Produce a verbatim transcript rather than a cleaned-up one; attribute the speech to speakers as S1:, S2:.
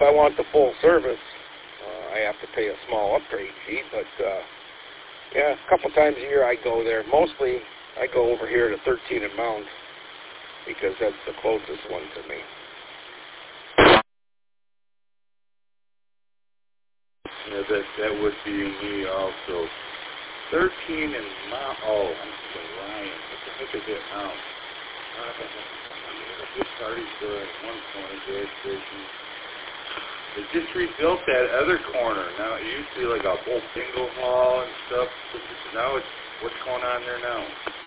S1: I want the full service, uh, I have to pay a small upgrade fee. But uh, yeah, a couple times a year I go there. Mostly I go over here to thirteen and Mount because that's the closest one to me.
S2: Yeah, that that would be me also. thirteen and Mount. Oh, I'm still Ryan. What the heck is that Mount? Uh, good party store at one point, gas station. They just rebuilt that other corner. Now it used to be like a whole bingo hall and stuff. Now it's what's going on there now?